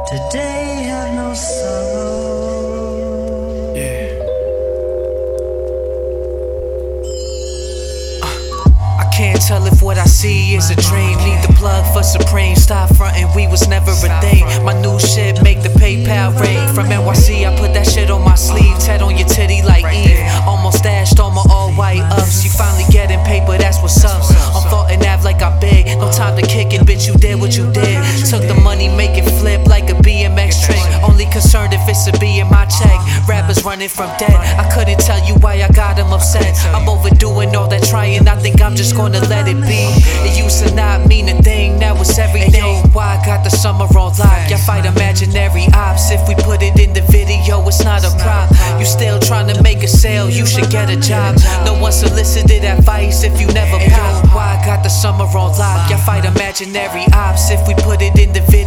Today have no sorrow. Yeah. I can't tell if what I see is a dream. Need the plug for Supreme. Stop frontin', we was never a thing. My new shit make the PayPal ring. From NYC, I put that shit on my sleeve. Tat on your titty like Eve. Almost dashed on my all white ups. You finally getting paper, that's what's up. I'm Fulton Ave like I'm big. No time to kick it, bitch, you did what you did. Took the money, make it flip like a BMX trick. Only concerned if it's a B in my check. Rappers running from debt. I couldn't tell you why I got them upset. I'm overdoing all that trying, I think I'm just gonna let it be. It used to not mean a thing, now it's everything. Why I got the summer on lock? Y'all fight imaginary ops. If we put it in the video, it's not a prop. You still trying to make a sale, you should get a job. No one solicited advice if you never pop. Why I got the summer on lock? Y'all fight imaginary ops. If we put it in the video